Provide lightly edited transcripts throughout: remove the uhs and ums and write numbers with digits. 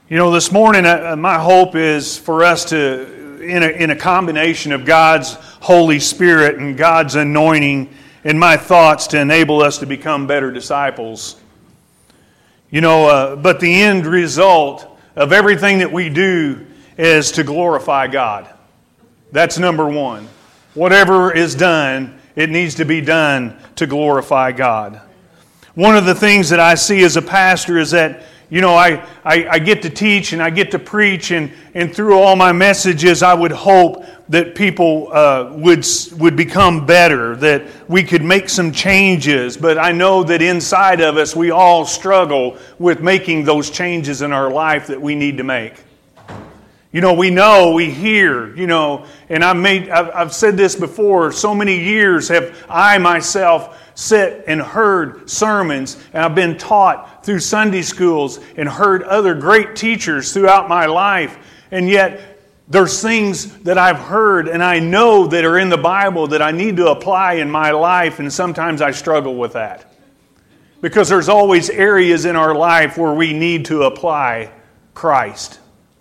You know, this morning, my hope is for us to, in a combination of God's Holy Spirit and God's anointing and my thoughts, to enable us to become better disciples. You know, but the end result of everything that we do is to glorify God. That's number one. Whatever is done, it needs to be done to glorify God. One of the things that I see as a pastor is that, you know, I get to teach and I get to preach, and through all my messages, I would hope that people would become better, that we could make some changes. But I know that inside of us, we all struggle with making those changes in our life that we need to make. You know, we hear, you know, and I've said this before, so many years have I myself sit and heard sermons, and I've been taught through Sunday schools and heard other great teachers throughout my life, and yet there's things that I've heard and I know that are in the Bible that I need to apply in my life, and sometimes I struggle with that. Because there's always areas in our life where we need to apply Christ.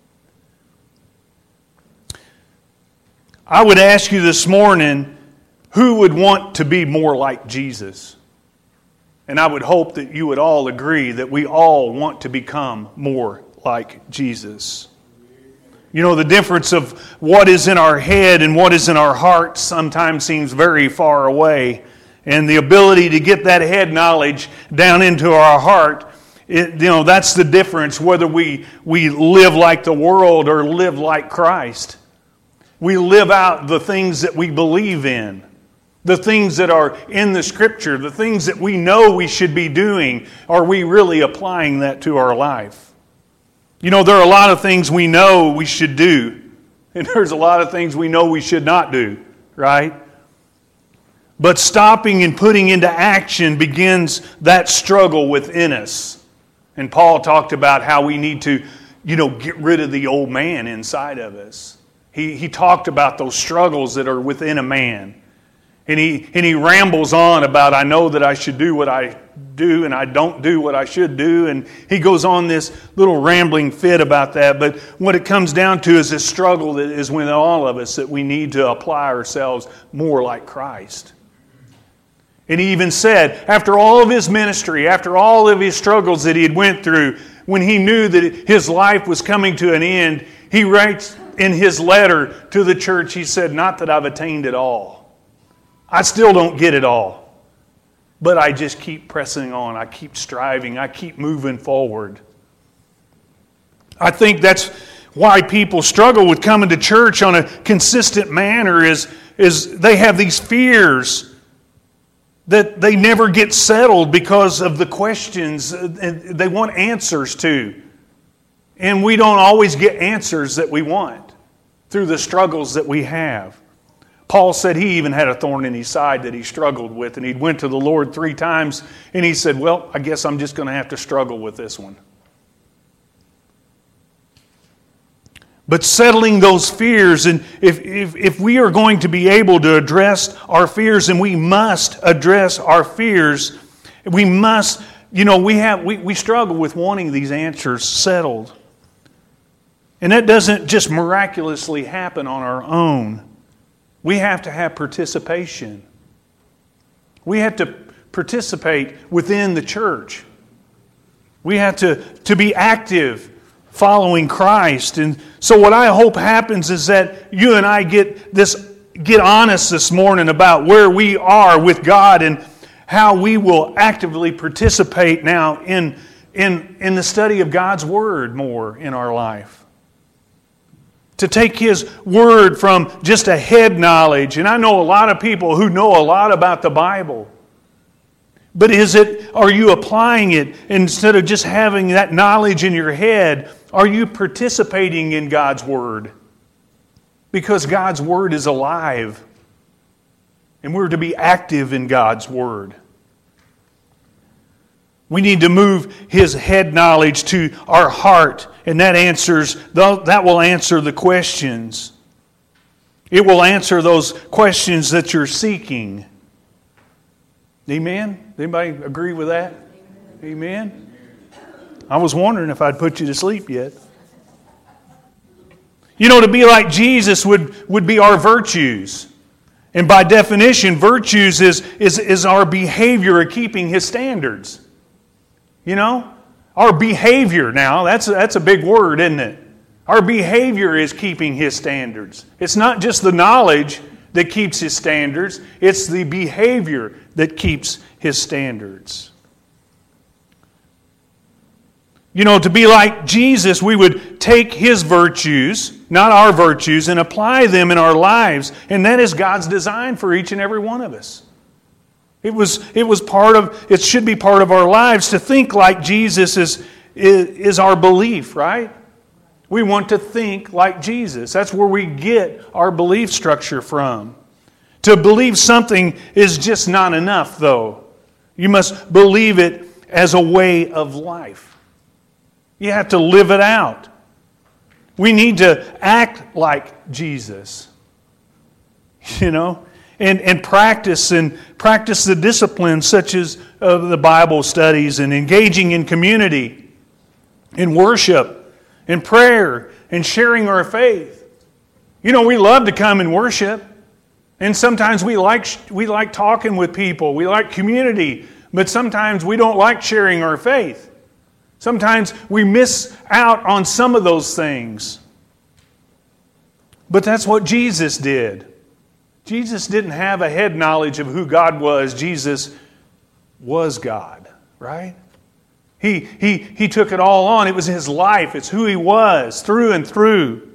I would ask you this morning, who would want to be more like Jesus? And I would hope that you would all agree that we all want to become more like Jesus. You know, the difference of what is in our head and what is in our heart sometimes seems very far away. And the ability to get that head knowledge down into our heart, that's the difference, whether we live like the world or live like Christ. We live out the things that we believe in. The things that are in the Scripture, the things that we know we should be doing, are we really applying that to our life? You know, there are a lot of things we know we should do, and there's a lot of things we know we should not do, right? But stopping and putting into action begins that struggle within us. And Paul talked about how we need to, get rid of the old man inside of us. He talked about those struggles that are within a man. And he rambles on about, I know that I should do what I do and I don't do what I should do. And he goes on this little rambling fit about that. But what it comes down to is this struggle that is within all of us, that we need to apply ourselves more like Christ. And he even said, after all of his ministry, after all of his struggles that he had went through, when he knew that his life was coming to an end, he writes in his letter to the church, he said, not that I've attained it all. I still don't get it all. But I just keep pressing on. I keep striving. I keep moving forward. I think that's why people struggle with coming to church on a consistent manner is they have these fears that they never get settled because of the questions they want answers to. And we don't always get answers that we want through the struggles that we have. Paul said he even had a thorn in his side that he struggled with, and he went to the Lord 3 times, and he said, well, I guess I'm just going to have to struggle with this one. But settling those fears, and if we are going to be able to address our fears, and we must address our fears, we must, we struggle with wanting these answers settled. And that doesn't just miraculously happen on our own. We have to have participation. We have to participate within the church. We have to be active following Christ. And so what I hope happens is that you and I get honest this morning about where we are with God and how we will actively participate now in the study of God's Word more in our life. To take His Word from just a head knowledge. And I know a lot of people who know a lot about the Bible. But are you applying it instead of just having that knowledge in your head? Are you participating in God's Word? Because God's Word is alive. And we're to be active in God's Word. We need to move His head knowledge to our heart, and that will answer the questions. It will answer those questions that you're seeking. Amen? Anybody agree with that? Amen? I was wondering if I'd put you to sleep yet. To be like Jesus would be our virtues. And by definition, virtues is our behavior of keeping His standards. Our behavior now, that's a big word, isn't it? Our behavior is keeping His standards. It's not just the knowledge that keeps His standards, it's the behavior that keeps His standards. To be like Jesus, we would take His virtues, not our virtues, and apply them in our lives. And that is God's design for each and every one of us. It should be part of our lives. To think like Jesus is our belief, right? We want to think like Jesus. That's where we get our belief structure from. To believe something is just not enough, though. You must believe it as a way of life. You have to live it out. We need to act like Jesus. And practice the disciplines such as the Bible studies and engaging in community, in worship, in prayer, and sharing our faith. We love to come and worship. And sometimes we like talking with people. We like community. But sometimes we don't like sharing our faith. Sometimes we miss out on some of those things. But that's what Jesus did. Jesus didn't have a head knowledge of who God was. Jesus was God, right? He took it all on. It was His life. It's who He was through and through.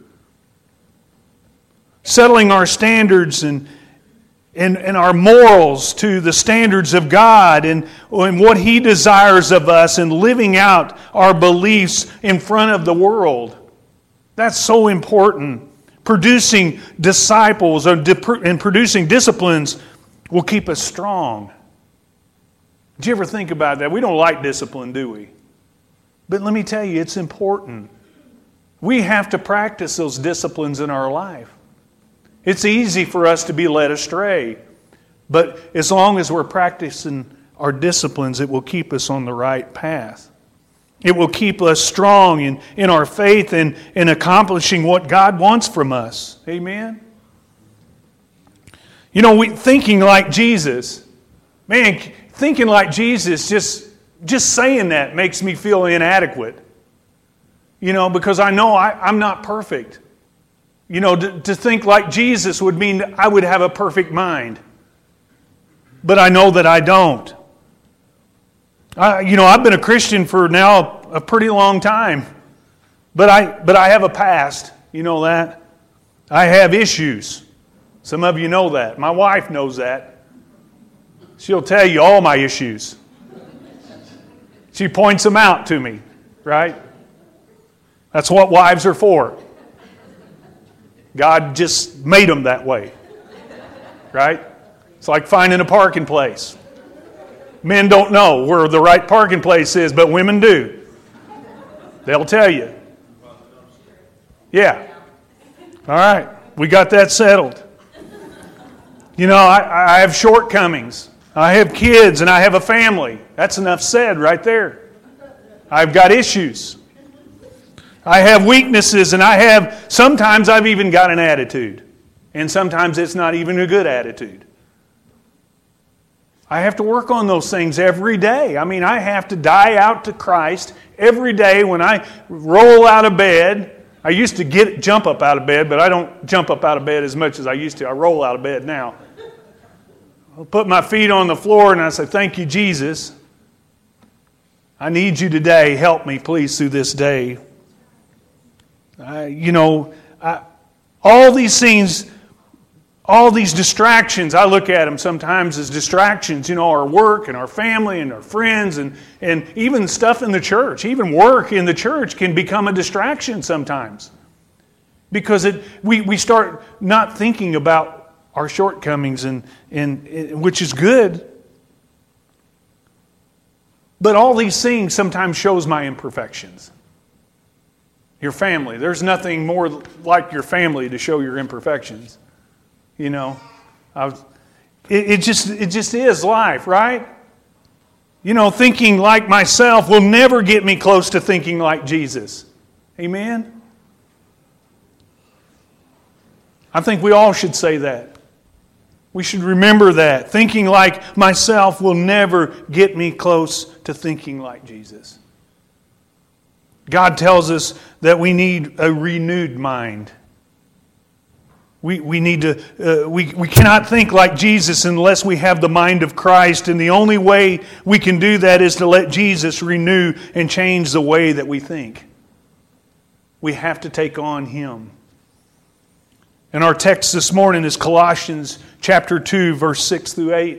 Settling our standards and our morals to the standards of God and what He desires of us and living out our beliefs in front of the world. That's so important. Producing disciples and producing disciplines will keep us strong. Did you ever think about that? We don't like discipline, do we? But let me tell you, it's important. We have to practice those disciplines in our life. It's easy for us to be led astray. But as long as we're practicing our disciplines, it will keep us on the right path. It will keep us strong in our faith and in accomplishing what God wants from us. Amen? Thinking like Jesus. Man, thinking like Jesus, just saying that makes me feel inadequate. Because I know I'm not perfect. To think like Jesus would mean I would have a perfect mind. But I know that I don't. I've been a Christian for now a pretty long time. But I have a past. You know that? I have issues. Some of you know that. My wife knows that. She'll tell you all my issues. She points them out to me, right? That's what wives are for. God just made them that way. Right? It's like finding a parking place. Men don't know where the right parking place is, but women do. They'll tell you. Yeah. All right. We got that settled. I have shortcomings. I have kids and I have a family. That's enough said right there. I've got issues. I have weaknesses and sometimes I've even got an attitude. And sometimes it's not even a good attitude. I have to work on those things every day. I have to die out to Christ every day when I roll out of bed. I used to jump up out of bed, but I don't jump up out of bed as much as I used to. I roll out of bed now. I'll put my feet on the floor and I say, "Thank you, Jesus. I need you today. Help me, please, through this day." All these things, all these distractions, I look at them sometimes as distractions. Our work and our family and our friends and even stuff in the church, even work in the church can become a distraction sometimes. Because we start not thinking about our shortcomings, and which is good. But all these things sometimes shows my imperfections. Your family. There's nothing more like your family to show your imperfections. It just is life, right? Thinking like myself will never get me close to thinking like Jesus. Amen? I think we all should say that. We should remember that. Thinking like myself will never get me close to thinking like Jesus. God tells us that we need a renewed mind. We need to. We cannot think like Jesus unless we have the mind of Christ, and the only way we can do that is to let Jesus renew and change the way that we think. We have to take on Him. And our text this morning is Colossians chapter 2, verse 6 through 8.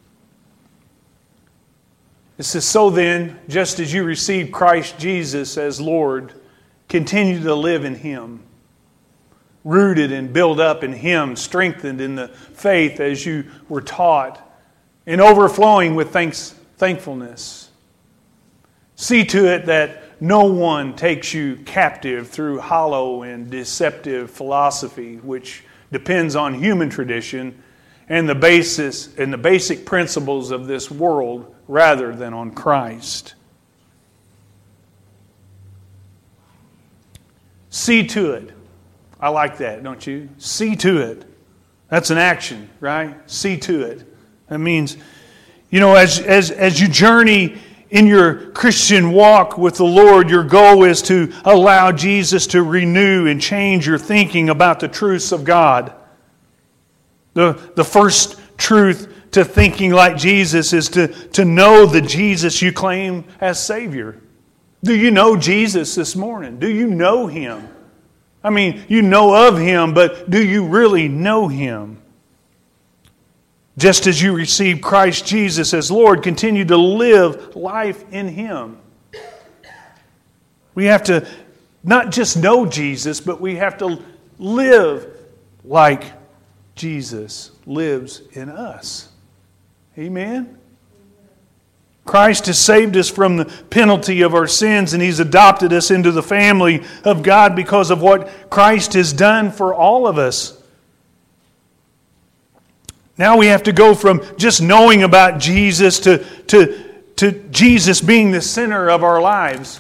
It says, "So then, just as you received Christ Jesus as Lord, continue to live in Him, rooted and built up in Him, strengthened in the faith as you were taught, and overflowing with thankfulness. See to it that no one takes you captive through hollow and deceptive philosophy, which depends on human tradition and the basic principles of this world rather than on Christ. See to it." I like that, don't you? See to it. That's an action, right? See to it. That means, as you journey in your Christian walk with the Lord, your goal is to allow Jesus to renew and change your thinking about the truths of God. The first truth to thinking like Jesus is to know the Jesus you claim as Savior. Do you know Jesus this morning? Do you know Him? I mean, you know of Him, but do you really know Him? Just as you received Christ Jesus as Lord, continue to live life in Him. We have to not just know Jesus, but we have to live like Jesus lives in us. Amen? Christ has saved us from the penalty of our sins, and He's adopted us into the family of God because of what Christ has done for all of us. Now we have to go from just knowing about Jesus to Jesus being the center of our lives.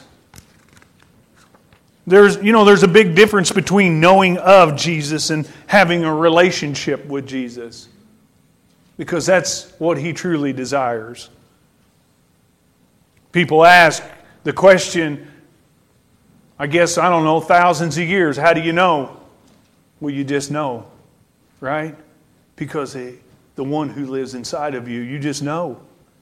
There's a big difference between knowing of Jesus and having a relationship with Jesus, because that's what He truly desires. People ask the question, I guess, thousands of years, how do you know? Well, you just know, right? Because the one who lives inside of you, you just know.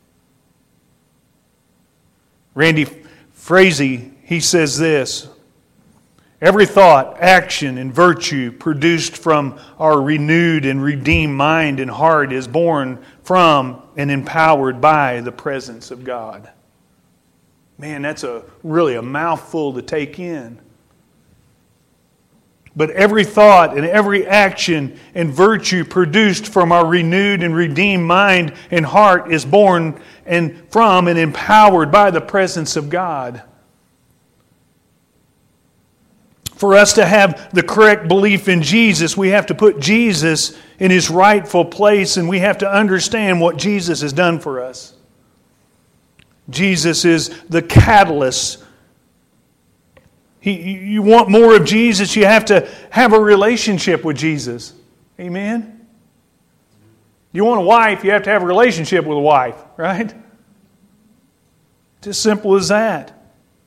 Randy Frazee, he says this: "Every thought, action, and virtue produced from our renewed and redeemed mind and heart is born from and empowered by the presence of God." Man, that's really a mouthful to take in. But every thought and every action and virtue produced from our renewed and redeemed mind and heart is born and from and empowered by the presence of God. For us to have the correct belief in Jesus, we have to put Jesus in His rightful place, and we have to understand what Jesus has done for us. Jesus is the catalyst. You want more of Jesus, you have to have a relationship with Jesus. Amen? You want a wife, you have to have a relationship with a wife, right? It's as simple as that.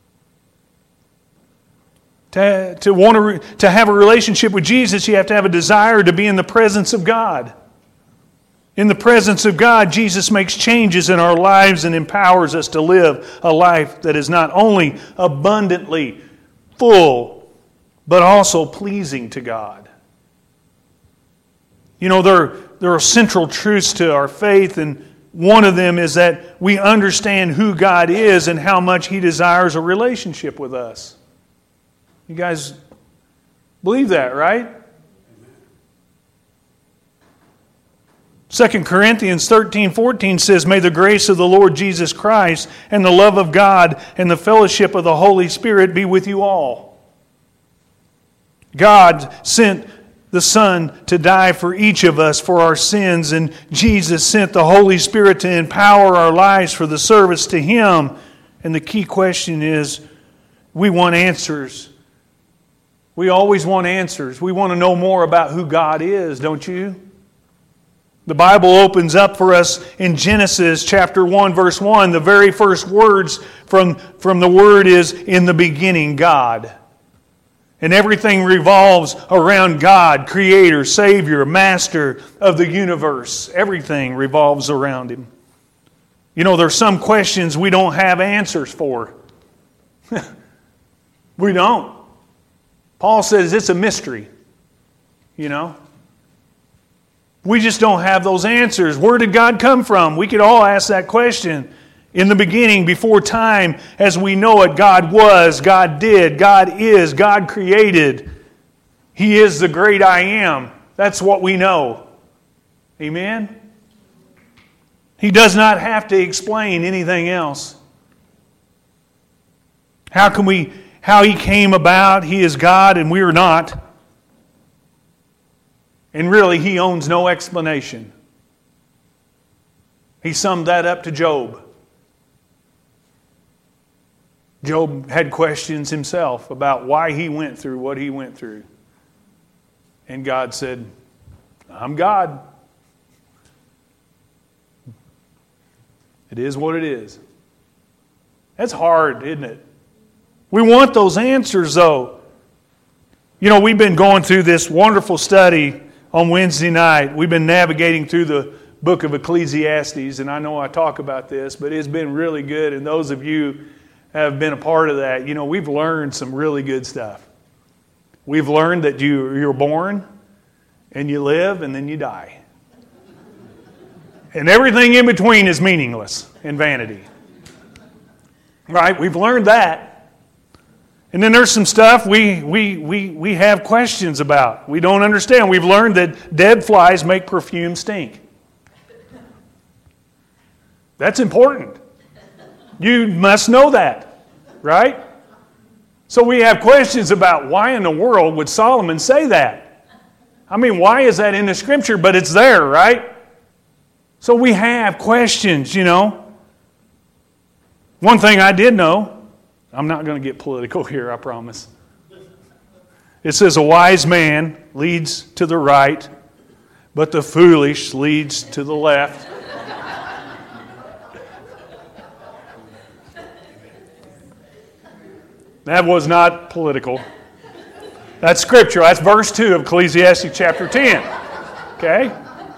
To have a relationship with Jesus, you have to have a desire to be in the presence of God. In the presence of God, Jesus makes changes in our lives and empowers us to live a life that is not only abundantly full, but also pleasing to God. There are central truths to our faith, and one of them is that we understand who God is and how much He desires a relationship with us. You guys believe that, right? 2 Corinthians 13:14 says, "May the grace of the Lord Jesus Christ and the love of God and the fellowship of the Holy Spirit be with you all." God sent the Son to die for each of us for our sins, and Jesus sent the Holy Spirit to empower our lives for the service to Him. And the key question is, we want answers. We always want answers. We want to know more about who God is, don't you? The Bible opens up for us in Genesis chapter 1, verse 1. The very first words from the Word is, in the beginning, God. And everything revolves around God, Creator, Savior, Master of the universe. Everything revolves around Him. You know, there's some questions we don't have answers for. We don't. Paul says it's a mystery. You know? We just don't have those answers. Where did God come from? We could all ask that question. In the beginning, before time, as we know it, God was, God did, God is, God created. He is the great I am. That's what we know. Amen? He does not have to explain anything else. How He came about, He is God and we are not. And really, He owns no explanation. He summed that up to Job. Job had questions himself about why he went through what he went through. And God said, I'm God. It is what it is. That's hard, isn't it? We want those answers, though. You know, we've been going through this wonderful study on Wednesday night. We've been navigating through the book of Ecclesiastes, and I know I talk about this, but it's been really good, and those of you have been a part of that, you know, we've learned some really good stuff. We've learned that you're born, and you live, and then you die. And everything in between is meaningless and vanity. Right? We've learned that. And then there's some stuff we have questions about. We don't understand. We've learned that dead flies make perfume stink. That's important. You must know that, right? So we have questions about why in the world would Solomon say that? I mean, why is that in the Scripture? But it's there, right? So we have questions, you know. One thing I did know, I'm not going to get political here, I promise. It says a wise man leads to the right, but the foolish leads to the left. That was not political. That's Scripture. That's verse 2 of Ecclesiastes chapter 10. Okay?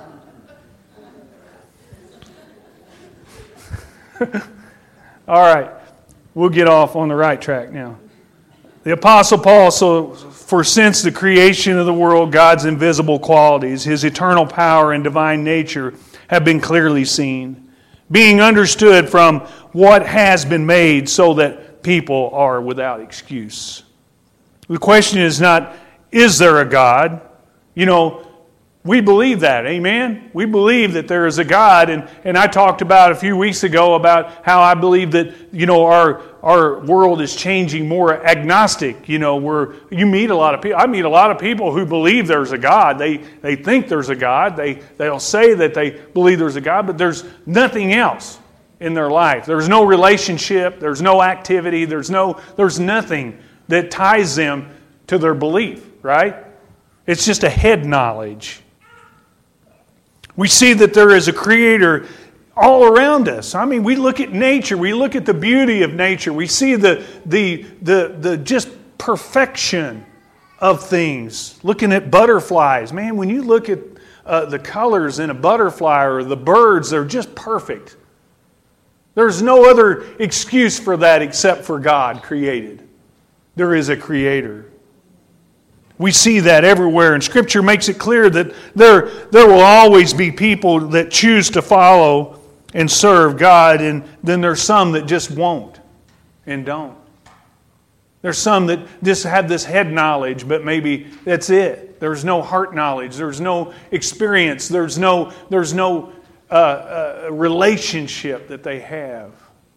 All right. We'll get off on the right track now. The Apostle Paul, for since the creation of the world, God's invisible qualities, His eternal power and divine nature have been clearly seen, being understood from what has been made, so that people are without excuse. The question is not, is there a God? You know, we believe that, amen? We believe that there is a God, and I talked about a few weeks ago about how I believe that, you know, our world is changing more agnostic, you know, where you meet a lot of people. I meet a lot of people who believe there's a God. They think there's a God. They'll say that they believe there's a God, but there's nothing else in their life. There's no relationship, there's no activity, there's nothing that ties them to their belief, right? It's just a head knowledge. We see that there is a Creator all around us. I mean, we look at nature, we look at the beauty of nature, we see the just perfection of things. Looking at butterflies, man, when you look at the colors in a butterfly or the birds, they're just perfect. There's no other excuse for that except for God created. There is a Creator. We see that everywhere, and Scripture makes it clear that there will always be people that choose to follow and serve God, and then there's some that just won't and don't. There's some that just have this head knowledge, but maybe that's it. There's no heart knowledge. There's no experience. There's no relationship that they have.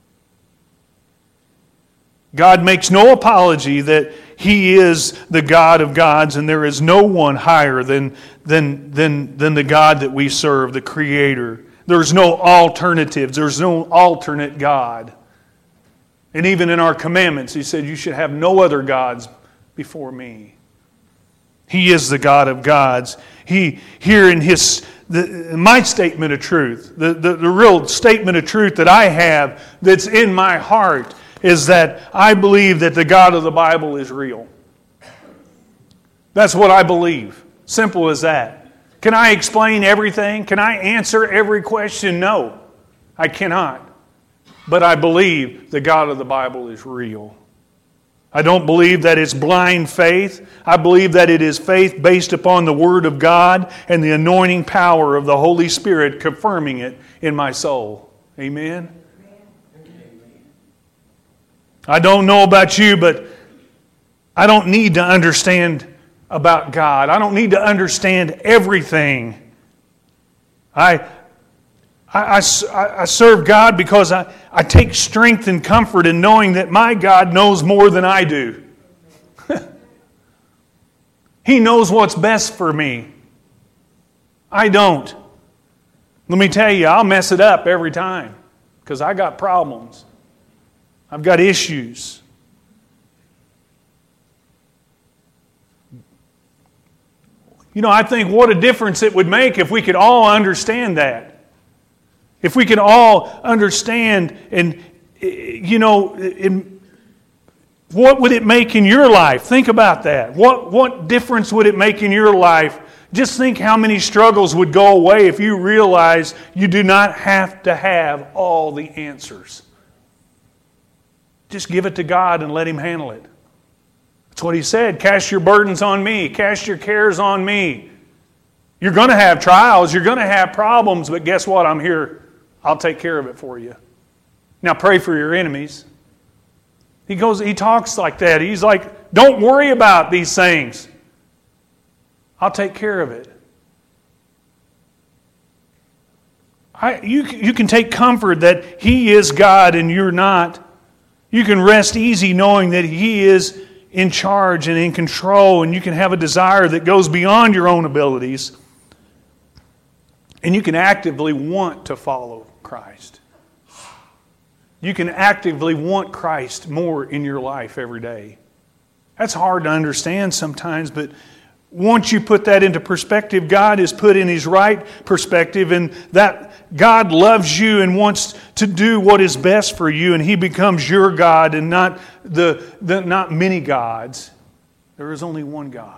God makes no apology that He is the God of gods, and there is no one higher than the God that we serve, the Creator. There's no alternatives. There's no alternate God. And even in our commandments, He said, you should have no other gods before me. He is the God of gods. Here in my statement of truth, the real statement of truth that I have that's in my heart is that I believe that the God of the Bible is real. That's what I believe. Simple as that. Can I explain everything? Can I answer every question? No, I cannot. But I believe the God of the Bible is real. I don't believe that it's blind faith. I believe that it is faith based upon the Word of God and the anointing power of the Holy Spirit confirming it in my soul. Amen? I don't know about you, but I don't need to understand about God. I don't need to understand everything. I serve God because I take strength and comfort in knowing that my God knows more than I do. He knows what's best for me. I don't. Let me tell you, I'll mess it up every time because I got problems. I've got issues. I think what a difference it would make if we could all understand that. If we could all understand and, what would it make in your life? Think about that. What difference would it make in your life? Just think how many struggles would go away if you realize you do not have to have all the answers. Just give it to God and let Him handle it. That's what He said. Cast your burdens on me. Cast your cares on me. You're going to have trials. You're going to have problems. But guess what? I'm here. I'll take care of it for you. Now pray for your enemies. He talks like that. He's like, don't worry about these things. I'll take care of it. You can take comfort that He is God and you're not. You can rest easy knowing that He is in charge and in control, and you can have a desire that goes beyond your own abilities. And you can actively want to follow Christ. You can actively want Christ more in your life every day. That's hard to understand sometimes, but once you put that into perspective, God is put in His right perspective, and that God loves you and wants to do what is best for you, and He becomes your God and not not many gods. There is only one God.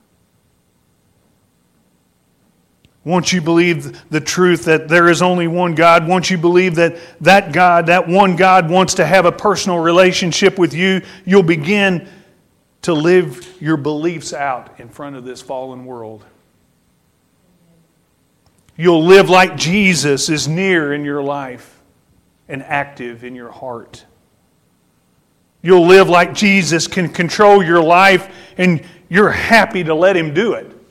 Once you believe the truth that there is only one God, once you believe that God, that one God wants to have a personal relationship with you, you'll begin to live your beliefs out in front of this fallen world. You'll live like Jesus is near in your life and active in your heart. You'll live like Jesus can control your life and you're happy to let Him do it.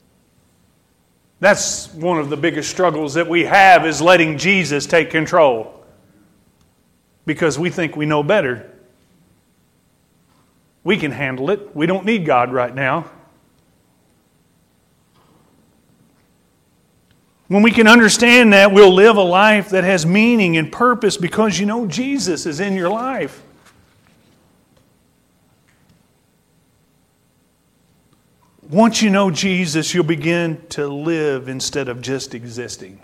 That's one of the biggest struggles that we have, is letting Jesus take control. Because we think we know better. We can handle it. We don't need God right now. When we can understand that, we'll live a life that has meaning and purpose because Jesus is in your life. Once you know Jesus, you'll begin to live instead of just existing.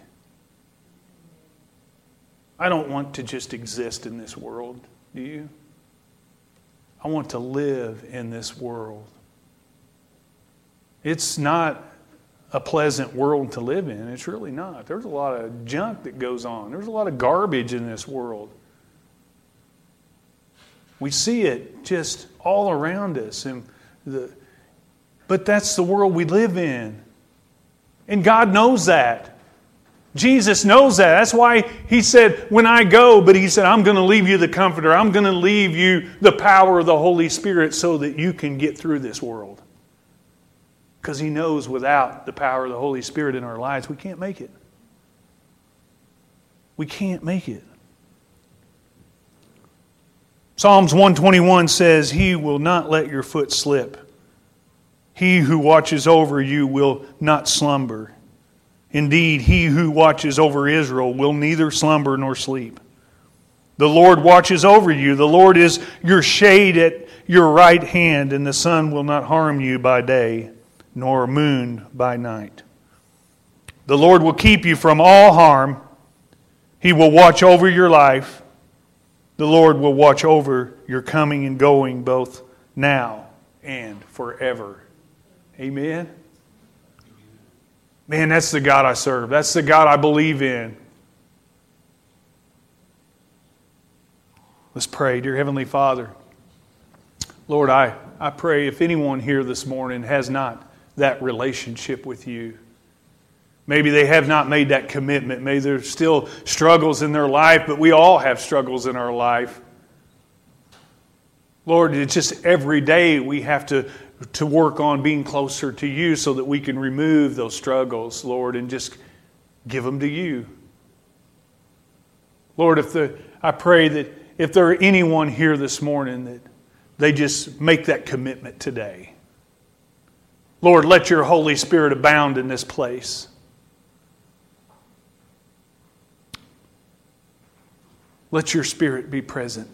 I don't want to just exist in this world. Do you? I want to live in this world. It's not a pleasant world to live in. It's really not. There's a lot of junk that goes on. There's a lot of garbage in this world. We see it just all around us. But that's the world we live in. And God knows that. Jesus knows that. That's why He said, when I go, but He said, I'm going to leave you the Comforter. I'm going to leave you the power of the Holy Spirit so that you can get through this world. Because He knows without the power of the Holy Spirit in our lives, we can't make it. We can't make it. Psalms 121 says, He will not let your foot slip. He who watches over you will not slumber. Indeed, He who watches over Israel will neither slumber nor sleep. The Lord watches over you. The Lord is your shade at your right hand, and the sun will not harm you by day, nor moon by night. The Lord will keep you from all harm. He will watch over your life. The Lord will watch over your coming and going both now and forever. Amen. Man, that's the God I serve. That's the God I believe in. Let's pray. Dear Heavenly Father, Lord, I pray if anyone here this morning has not that relationship with you, maybe they have not made that commitment. Maybe there's still struggles in their life, but we all have struggles in our life. Lord, it's just every day we have to work on being closer to you so that we can remove those struggles, Lord, and just give them to you. Lord, I pray that if there are anyone here this morning that they just make that commitment today. Lord, let your Holy Spirit abound in this place. Let your Spirit be present.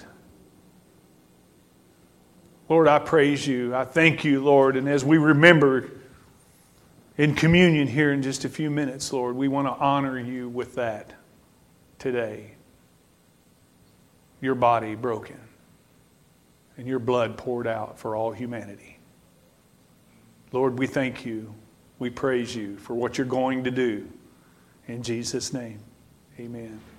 Lord, I praise you. I thank you, Lord. And as we remember in communion here in just a few minutes, Lord, we want to honor you with that today. Your body broken and your blood poured out for all humanity. Lord, we thank you. We praise you for what you're going to do. In Jesus' name, amen.